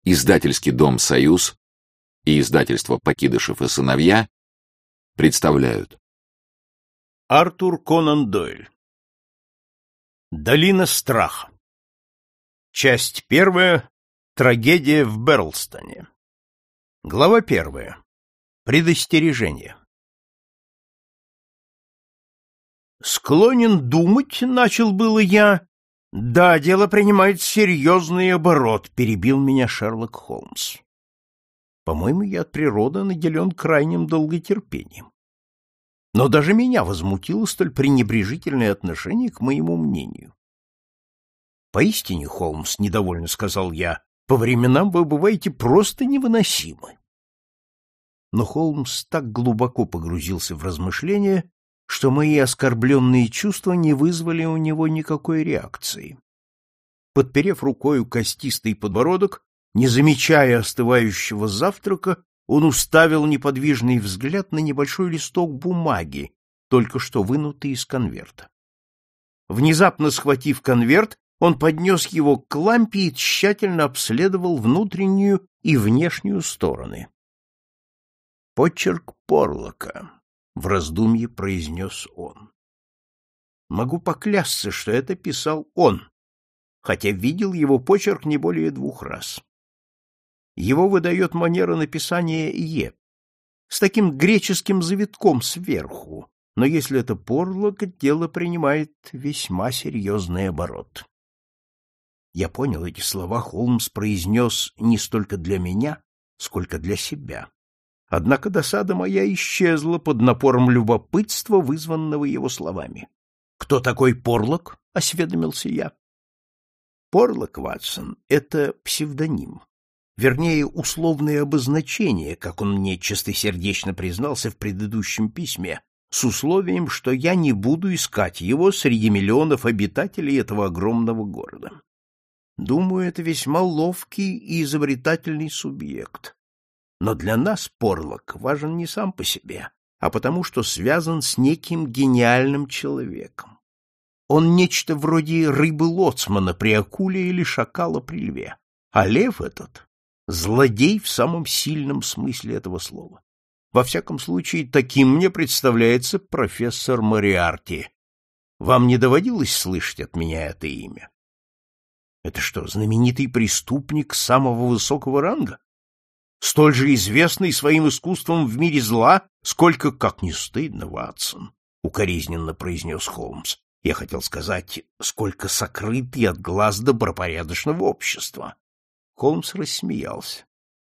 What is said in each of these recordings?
Издательский дом «Союз» и издательство «Покидышев и сыновья» представляют. Артур Конан Дойль. Долина страха. Часть первая. Трагедия в Берлстоне. Глава первая. Предостережение. Склонен думать, начал было я. Да, дело принимает серьезный оборот, перебил меня Шерлок Холмс. По-моему, я от природы наделен крайним долготерпением. Но даже меня возмутило столь пренебрежительное отношение к моему мнению. «Поистине, Холмс, — недовольно сказал я, — по временам вы бываете просто невыносимы». Но Холмс так глубоко погрузился в размышления, что мои оскорбленные чувства не вызвали у него никакой реакции. Подперев рукою костистый подбородок, не замечая остывающего завтрака, он уставил неподвижный взгляд на небольшой листок бумаги, только что вынутый из конверта. Внезапно схватив конверт, он поднес его к лампе и тщательно обследовал внутреннюю и внешнюю стороны. «Почерк Порлока», — в раздумье произнес он. Могу поклясться, что это писал он, хотя видел его почерк не более 2 раз. Его выдает манера написания «е», с таким греческим завитком сверху, но если это Порлок, дело принимает весьма серьезный оборот. Я понял, эти слова Холмс произнес не столько для меня, сколько для себя. Однако досада моя исчезла под напором любопытства, вызванного его словами. «Кто такой Порлок?» — осведомился я. «Порлок, Ватсон, — это псевдоним. Вернее, условное обозначение, как он мне чистосердечно признался в предыдущем письме, с условием, что я не буду искать его среди миллионов обитателей этого огромного города. Думаю, это весьма ловкий и изобретательный субъект. Но для нас Порлок важен не сам по себе, а потому что связан с неким гениальным человеком. Он нечто вроде рыбы-лоцмана при акуле или шакала при льве. А лев этот — злодей в самом сильном смысле этого слова. Во всяком случае, таким мне представляется профессор Мориарти. Вам не доводилось слышать от меня это имя? Это что, знаменитый преступник самого высокого ранга? Столь же известный своим искусством в мире зла, сколько, как не стыдно, Ватсон, — укоризненно произнес Холмс. Я хотел сказать, сколько сокрытый от глаз добропорядочного общества. Холмс рассмеялся.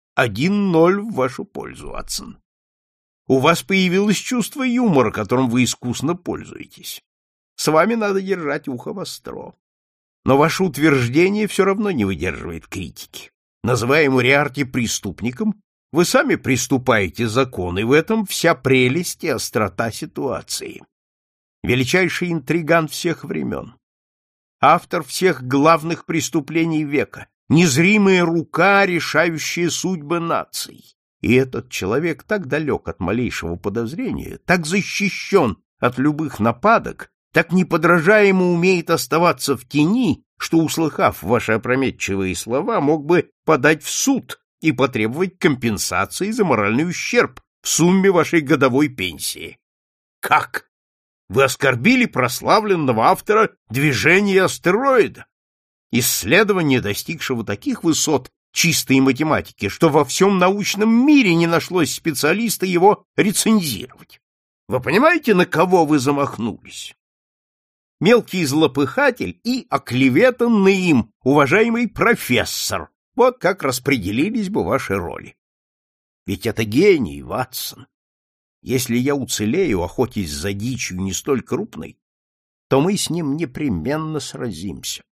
1-0 в вашу пользу, Ватсон. У вас появилось чувство юмора, которым вы искусно пользуетесь. С вами надо держать ухо востро. Но ваше утверждение все равно не выдерживает критики. Называя Мориарти преступником, вы сами приступаете закон, и в этом вся прелесть и острота ситуации. Величайший интриган всех времен. Автор всех главных преступлений века. Незримая рука, решающая судьбы наций. И этот человек так далек от малейшего подозрения, так защищен от любых нападок, так неподражаемо умеет оставаться в тени, что, услыхав ваши опрометчивые слова, мог бы подать в суд и потребовать компенсации за моральный ущерб в сумме вашей годовой пенсии. Как? Вы оскорбили прославленного автора «Движения астероида», исследования, достигшего таких высот чистой математики, что во всем научном мире не нашлось специалиста его рецензировать. Вы понимаете, на кого вы замахнулись? Мелкий злопыхатель и оклеветанный им уважаемый профессор. Вот как распределились бы ваши роли. Ведь это гений, Ватсон. Если я уцелею, охотясь за дичью не столь крупной, то мы с ним непременно сразимся.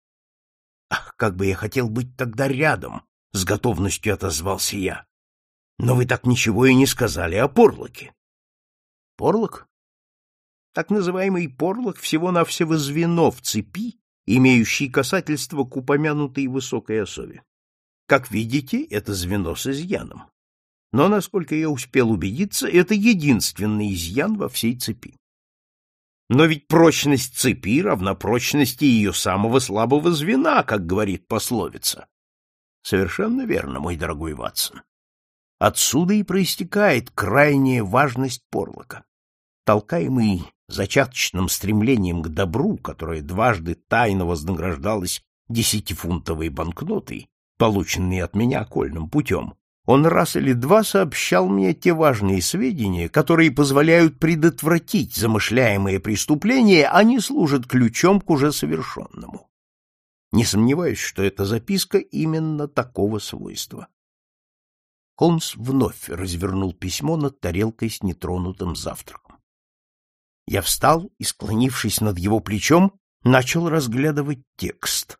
Ах, как бы я хотел быть тогда рядом, — с готовностью отозвался я. Но вы так ничего и не сказали о Порлоке. Порлок? Так называемый Порлок всего-навсего звено в цепи, имеющий касательство к упомянутой высокой особе. Как видите, это звено с изъяном. Но, насколько я успел убедиться, это единственный изъян во всей цепи. Но ведь прочность цепи равна прочности ее самого слабого звена, как говорит пословица. Совершенно верно, мой дорогой Ватсон. Отсюда и проистекает крайняя важность Порлока. Толкаемый зачаточным стремлением к добру, которое дважды тайно вознаграждалось 10-фунтовой банкнотой, полученной от меня окольным путем, он раз или два сообщал мне те важные сведения, которые позволяют предотвратить замышляемые преступления, а не служат ключом к уже совершенному. Не сомневаюсь, что эта записка именно такого свойства. Холмс вновь развернул письмо над тарелкой с нетронутым завтраком. Я встал и, склонившись над его плечом, начал разглядывать текст.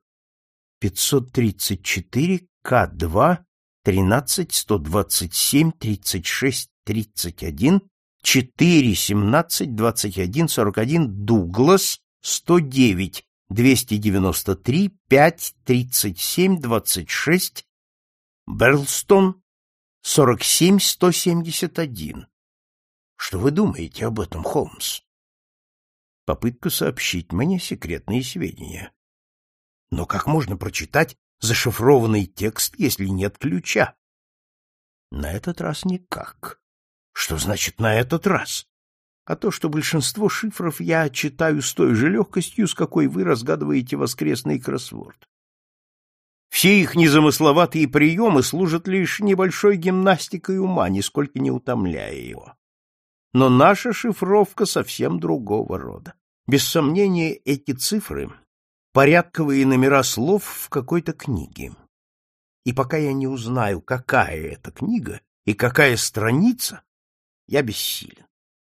534 К2 13 127 36 31 4 17 21 41 Дуглас 109 293 5 37 26 Берлстон 47 171. Что вы думаете об этом, Холмс? Попытка сообщить мне секретные сведения. Но как можно прочитать зашифрованный текст, если нет ключа? На этот раз никак. Что значит «на этот раз»? А то, что большинство шифров я читаю с той же легкостью, с какой вы разгадываете воскресный кроссворд. Все их незамысловатые приемы служат лишь небольшой гимнастикой ума, нисколько не утомляя его. Но наша шифровка совсем другого рода. Без сомнения, эти цифры — порядковые номера слов в какой-то книге. И пока я не узнаю, какая это книга и какая страница, я бессилен.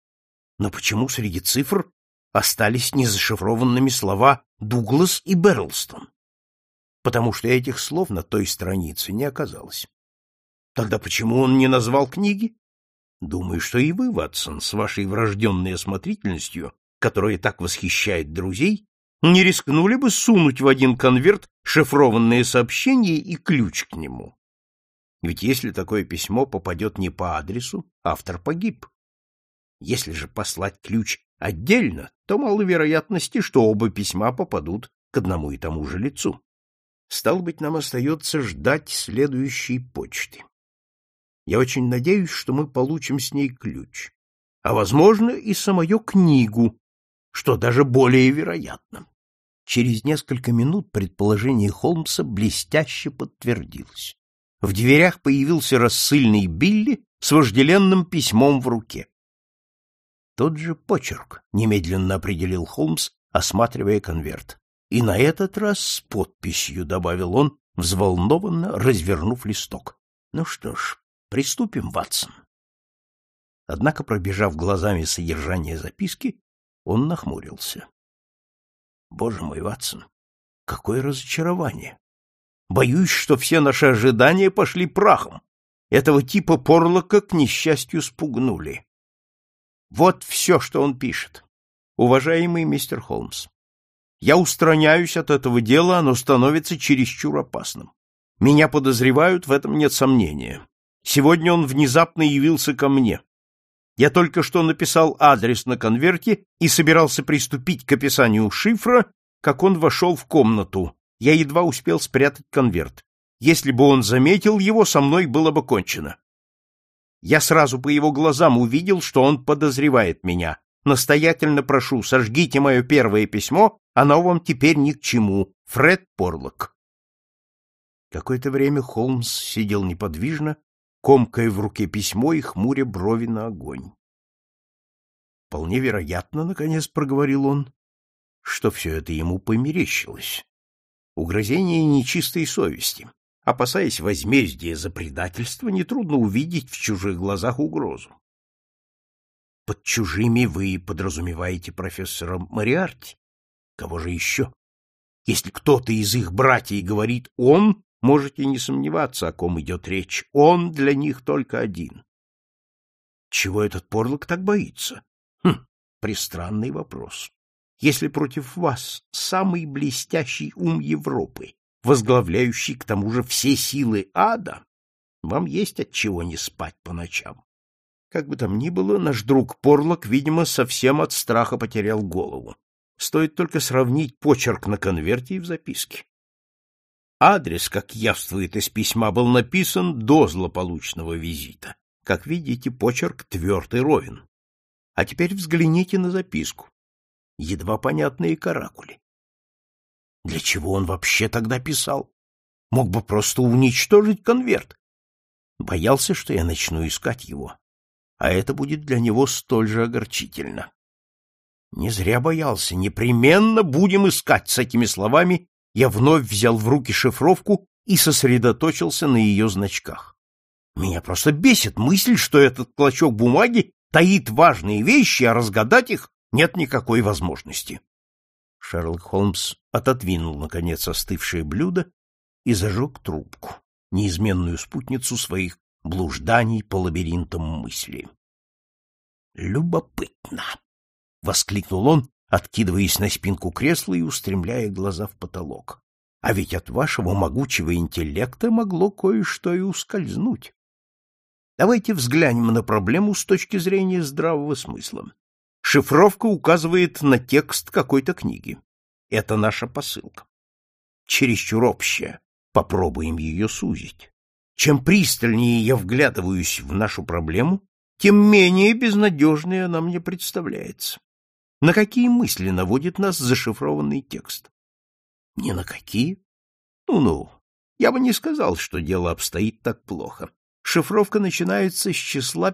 Но почему среди цифр остались незашифрованными слова «Дуглас» и «Берлстон»? Потому что этих слов на той странице не оказалось. Тогда почему он не назвал книги? Думаю, что и вы, Ватсон, с вашей врожденной осмотрительностью, которая так восхищает друзей, не рискнули бы сунуть в один конверт шифрованное сообщение и ключ к нему. Ведь если такое письмо попадет не по адресу, автор погиб. Если же послать ключ отдельно, то мало вероятности, что оба письма попадут к одному и тому же лицу. Стало быть, нам остается ждать следующей почты. Я очень надеюсь, что мы получим с ней ключ, а, возможно, и самую книгу, что даже более вероятно. Через несколько минут предположение Холмса блестяще подтвердилось. В дверях появился рассыльный Билли с вожделенным письмом в руке. Тот же почерк, немедленно определил Холмс, осматривая конверт. И на этот раз с подписью, добавил он, взволнованно развернув листок. Ну что ж, приступим, Ватсон. Однако, пробежав глазами содержание записки, он нахмурился. Боже мой, Ватсон, какое разочарование! Боюсь, что все наши ожидания пошли прахом. Этого типа Порлока, к несчастью, спугнули. Вот все, что он пишет. Уважаемый мистер Холмс, я устраняюсь от этого дела, оно становится чересчур опасным. Меня подозревают, в этом нет сомнения. Сегодня он внезапно явился ко мне. Я только что написал адрес на конверте и собирался приступить к описанию шифра, как он вошел в комнату. Я едва успел спрятать конверт. Если бы он заметил его, со мной было бы кончено. Я сразу по его глазам увидел, что он подозревает меня. Настоятельно прошу, сожгите мое первое письмо, оно вам теперь ни к чему. Фред Порлок. Какое-то время Холмс сидел неподвижно, комкая в руке письмо и хмуря брови на огонь. Вполне вероятно, наконец проговорил он, что все это ему померещилось. Угрызение нечистой совести. Опасаясь возмездия за предательство, нетрудно увидеть в чужих глазах угрозу. Под чужими вы подразумеваете профессора Мориарти? Кого же еще? Если кто-то из их братьев говорит «он», можете не сомневаться, о ком идет речь. Он для них только один. Чего этот Порлок так боится? Пристранный вопрос. Если против вас самый блестящий ум Европы, возглавляющий к тому же все силы ада, вам есть от чего не спать по ночам. Как бы там ни было, наш друг Порлок, видимо, совсем от страха потерял голову. Стоит только сравнить почерк на конверте и в записке. Адрес, как явствует из письма, был написан до злополучного визита. Как видите, почерк тверд и ровен. А теперь взгляните на записку. Едва понятные каракули. Для чего он вообще тогда писал? Мог бы просто уничтожить конверт. Боялся, что я начну искать его, а это будет для него столь же огорчительно. Не зря боялся. Непременно будем искать. С этими словами я вновь взял в руки шифровку и сосредоточился на ее значках. Меня просто бесит мысль, что этот клочок бумаги таит важные вещи, а разгадать их нет никакой возможности. Шерлок Холмс отодвинул, наконец, остывшее блюдо и зажег трубку, неизменную спутницу своих блужданий по лабиринтам мысли. «Любопытно!» — воскликнул он, откидываясь на спинку кресла и устремляя глаза в потолок. «А ведь от вашего могучего интеллекта могло кое-что и ускользнуть. Давайте взглянем на проблему с точки зрения здравого смысла. Шифровка указывает на текст какой-то книги. Это наша посылка. Чересчур общая. Попробуем ее сузить. Чем пристальнее я вглядываюсь в нашу проблему, тем менее безнадежной она мне представляется. На какие мысли наводит нас зашифрованный текст? Ни на какие. Ну-ну, я бы не сказал, что дело обстоит так плохо. Шифровка начинается с числа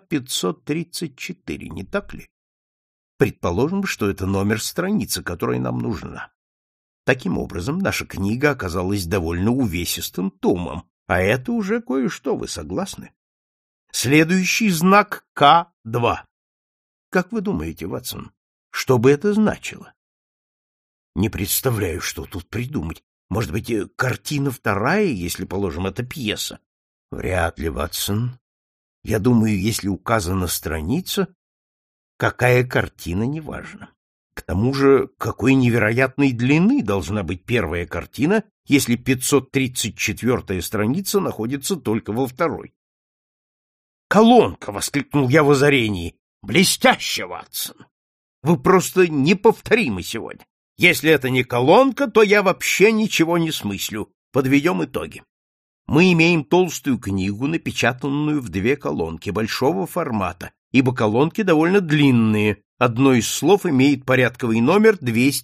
534, не так ли? Предположим, что это номер страницы, которая нам нужна. Таким образом, наша книга оказалась довольно увесистым томом, а это уже кое-что, вы согласны? Следующий знак К2. Как вы думаете, Ватсон, что бы это значило? Не представляю, что тут придумать. Может быть, картина вторая, если, положим, это пьеса? Вряд ли, Ватсон. Я думаю, если указана страница, какая картина, неважно. К тому же, какой невероятной длины должна быть первая картина, если 534-я страница находится только во второй? «Колонка!» — воскликнул я в озарении. «Блестяще, Ватсон! Вы просто неповторимы сегодня. Если это не колонка, то я вообще ничего не смыслю. Подведем итоги. Мы имеем толстую книгу, напечатанную в 2 колонки большого формата, ибо колонки довольно длинные. Одно из слов имеет порядковый номер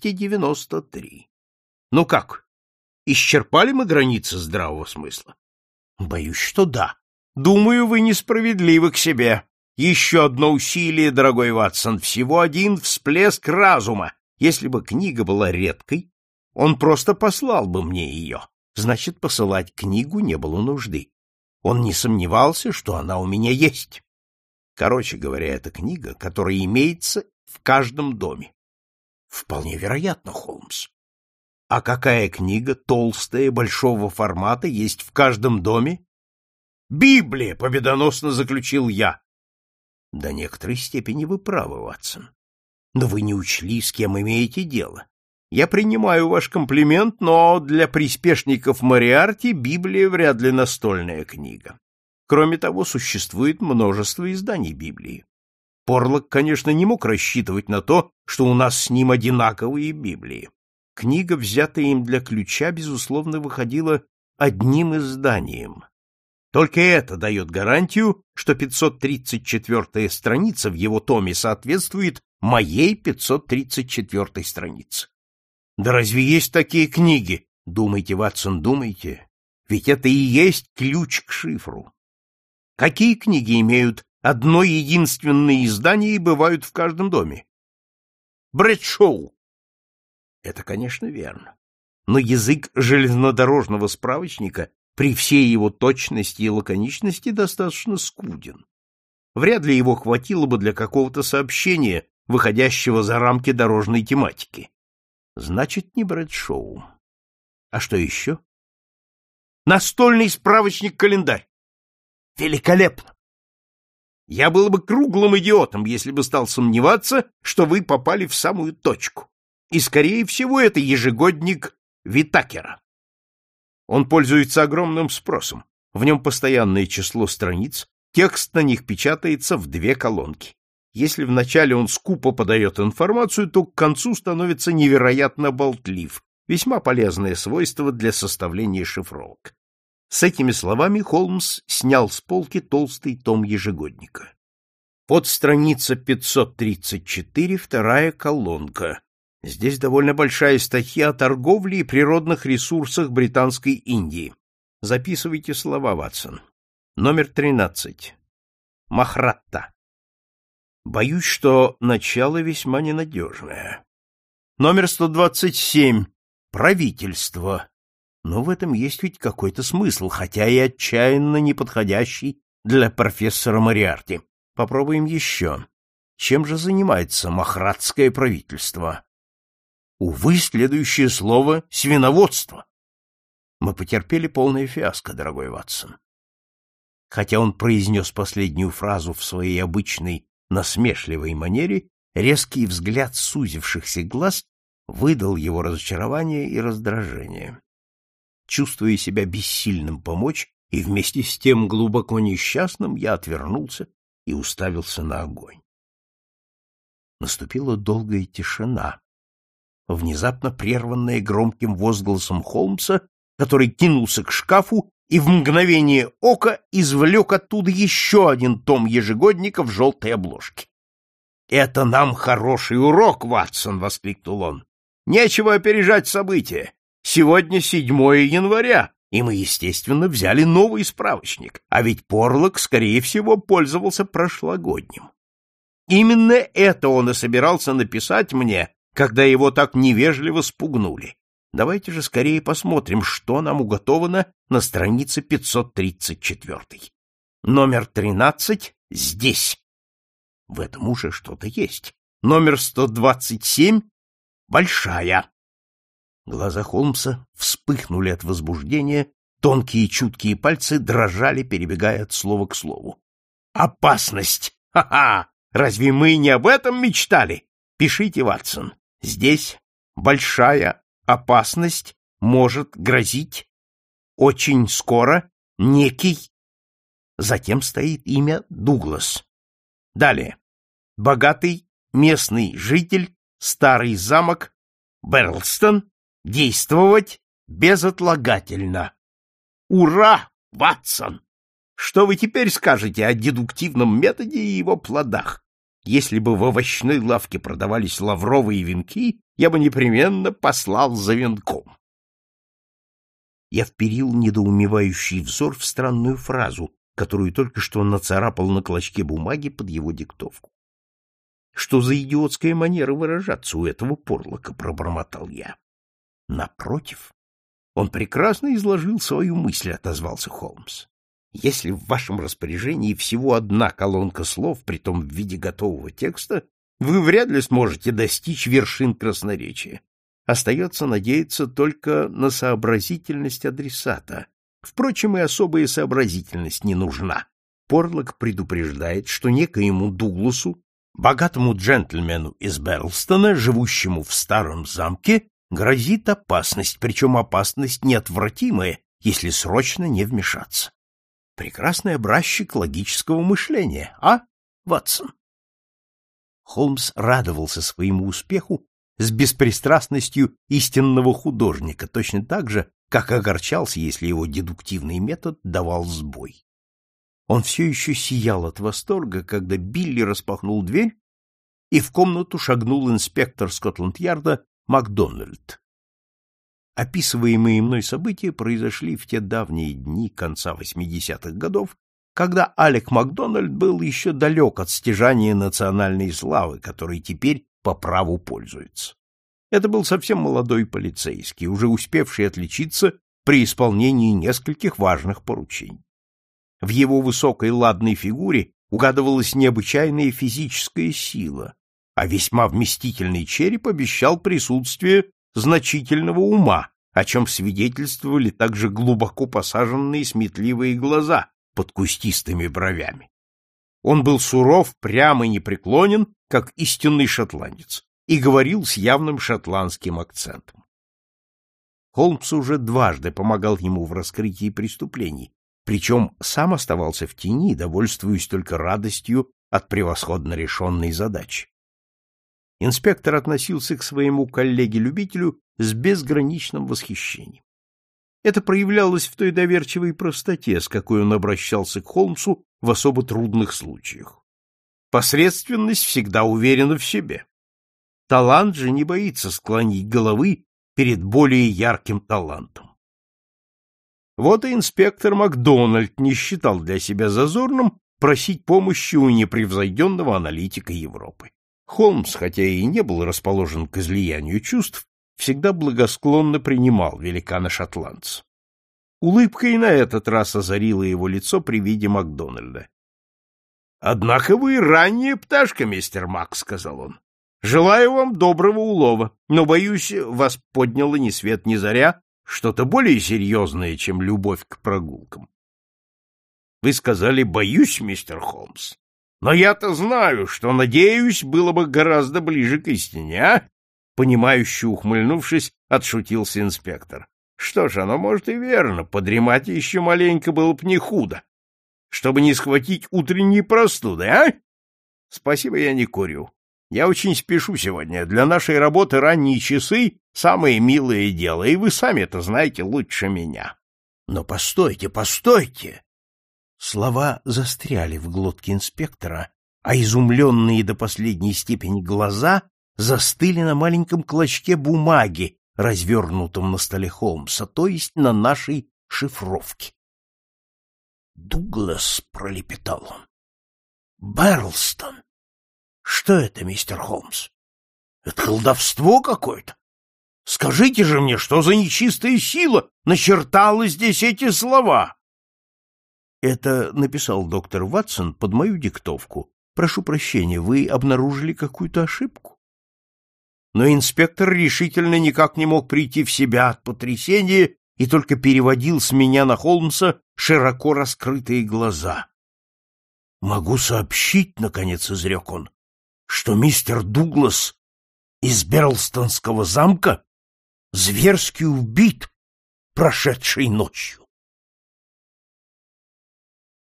293. Ну как, исчерпали мы границы здравого смысла? Боюсь, что да. Думаю, вы несправедливы к себе. Еще одно усилие, дорогой Ватсон, всего один всплеск разума. Если бы книга была редкой, он просто послал бы мне ее. Значит, посылать книгу не было нужды. Он не сомневался, что она у меня есть. Короче говоря, это книга, которая имеется в каждом доме. Вполне вероятно, Холмс. А какая книга, толстая, большого формата, есть в каждом доме? Библия, победоносно заключил я. До некоторой степени вы правы, Ватсон. Но вы не учли, с кем имеете дело. Я принимаю ваш комплимент, но для приспешников Мориарти Библия вряд ли настольная книга. Кроме того, существует множество изданий Библии. Порлок, конечно, не мог рассчитывать на то, что у нас с ним одинаковые Библии. Книга, взятая им для ключа, безусловно, выходила одним изданием. Только это дает гарантию, что 534-я страница в его томе соответствует моей 534-й странице. Да разве есть такие книги? Думайте, Ватсон, думайте. Ведь это и есть ключ к шифру. Какие книги имеют одно единственное издание и бывают в каждом доме? Брэдшоу. Это, конечно, верно. Но язык железнодорожного справочника при всей его точности и лаконичности достаточно скуден. Вряд ли его хватило бы для какого-то сообщения, выходящего за рамки дорожной тематики. Значит, не Брэдшоу. А что еще? Настольный справочник-календарь. Великолепно! Я был бы круглым идиотом, если бы стал сомневаться, что вы попали в самую точку. И, скорее всего, это ежегодник Витакера. Он пользуется огромным спросом. В нем постоянное число страниц, текст на них печатается в 2 колонки. Если вначале он скупо подает информацию, то к концу становится невероятно болтлив. Весьма полезное свойство для составления шифровок. С этими словами Холмс снял с полки толстый том ежегодника. Под страница 534, вторая колонка. Здесь довольно большая статья о торговле и природных ресурсах Британской Индии. Записывайте слова, Ватсон. Номер 13. Махратта. Боюсь, что начало весьма ненадежное. Номер 127. Правительство. Но в этом есть ведь какой-то смысл, хотя и отчаянно неподходящий для профессора Мориарти. Попробуем еще. Чем же занимается махратское правительство? Увы, следующее слово — свиноводство. Мы потерпели полное фиаско, дорогой Ватсон. Хотя он произнес последнюю фразу в своей обычной насмешливой манере, резкий взгляд сузившихся глаз выдал его разочарование и раздражение. Чувствуя себя бессильным помочь и вместе с тем глубоко несчастным, я отвернулся и уставился на огонь. Наступила долгая тишина, внезапно прерванная громким возгласом Холмса, который кинулся к шкафу и в мгновение ока извлек оттуда еще один том ежегодника в желтой обложке. — Это нам хороший урок, Ватсон! — воскликнул он. — Нечего опережать события. Сегодня 7 января, и мы, естественно, взяли новый справочник, а ведь Порлок, скорее всего, пользовался прошлогодним. Именно это он и собирался написать мне, когда его так невежливо спугнули. Давайте же скорее посмотрим, что нам уготовано на странице 534. Номер 13 здесь. В этом уже что-то есть. Номер 127 большая. Глаза Холмса вспыхнули от возбуждения, тонкие чуткие пальцы дрожали, перебегая от слова к слову. Опасность! Ха-ха! Разве мы не об этом мечтали? Пишите, Ватсон. Здесь большая опасность может грозить очень скоро некий. Затем стоит имя Дуглас. Далее. Богатый местный житель, старый замок, Берлстон, действовать безотлагательно. Ура, Ватсон! Что вы теперь скажете о дедуктивном методе и его плодах? Если бы в овощной лавке продавались лавровые венки, я бы непременно послал за венком. Я вперил недоумевающий взор в странную фразу, которую только что нацарапал на клочке бумаги под его диктовку. Что за идиотская манера выражаться у этого Порлока, пробормотал я. Напротив, он прекрасно изложил свою мысль, отозвался Холмс. Если в вашем распоряжении всего одна колонка слов, притом в виде готового текста, вы вряд ли сможете достичь вершин красноречия. Остается надеяться только на сообразительность адресата. Впрочем, и особая сообразительность не нужна. Порлок предупреждает, что некоему Дугласу, богатому джентльмену из Берлстона, живущему в старом замке, грозит опасность, причем опасность неотвратимая, если срочно не вмешаться. Прекрасный образчик логического мышления, а, Ватсон? Холмс радовался своему успеху с беспристрастностью истинного художника, точно так же, как огорчался, если его дедуктивный метод давал сбой. Он все еще сиял от восторга, когда Билли распахнул дверь, и в комнату шагнул инспектор Скотланд-Ярда Макдональд. Описываемые мной события произошли в те давние дни конца 80-х годов, когда Алек Макдональд был еще далек от стяжания национальной славы, которой теперь по праву пользуется. Это был совсем молодой полицейский, уже успевший отличиться при исполнении нескольких важных поручений. В его высокой ладной фигуре угадывалась необычайная физическая сила, а весьма вместительный череп обещал присутствие значительного ума, о чем свидетельствовали также глубоко посаженные сметливые глаза под кустистыми бровями. Он был суров, прям и непреклонен, как истинный шотландец, и говорил с явным шотландским акцентом. Холмс уже дважды помогал ему в раскрытии преступлений, причем сам оставался в тени, довольствуясь только радостью от превосходно решенной задачи. Инспектор относился к своему коллеге-любителю с безграничным восхищением. Это проявлялось в той доверчивой простоте, с какой он обращался к Холмсу в особо трудных случаях. Посредственность всегда уверена в себе. Талант же не боится склонить головы перед более ярким талантом. Вот и инспектор Макдональд не считал для себя зазорным просить помощи у непревзойденного аналитика Европы. Холмс, хотя и не был расположен к излиянию чувств, всегда благосклонно принимал великана-шотландца. Улыбка и на этот раз озарила его лицо при виде Макдональда. — Однако вы ранняя пташка, мистер Мак, — сказал он. — Желаю вам доброго улова, но, боюсь, вас подняло ни свет ни заря что-то более серьезное, чем любовь к прогулкам. — Вы сказали «боюсь», мистер Холмс. Но я-то знаю, что, надеюсь, было бы гораздо ближе к истине, а? Понимающе ухмыльнувшись, отшутился инспектор. Что ж, оно, может, и верно, подремать еще маленько было б не худо, чтобы не схватить утренней простуды, а? Спасибо, я не курю. Я очень спешу сегодня. Для нашей работы ранние часы — самое милое дело, и вы сами это знаете лучше меня. Но постойте, постойте! Слова застряли в глотке инспектора, а изумленные до последней степени глаза застыли на маленьком клочке бумаги, развернутом на столе Холмса, то есть на нашей шифровке. «Дуглас», — пролепетал он. «Берлстон. Что это, мистер Холмс? Это колдовство какое-то? Скажите же мне, что за нечистая сила начертала здесь эти слова?» «Это написал доктор Ватсон под мою диктовку. Прошу прощения, вы обнаружили какую-то ошибку?» Но инспектор решительно никак не мог прийти в себя от потрясения и только переводил с меня на Холмса широко раскрытые глаза. «Могу сообщить, — наконец изрек он, — что мистер Дуглас из Берлстонского замка зверски убит прошедшей ночью».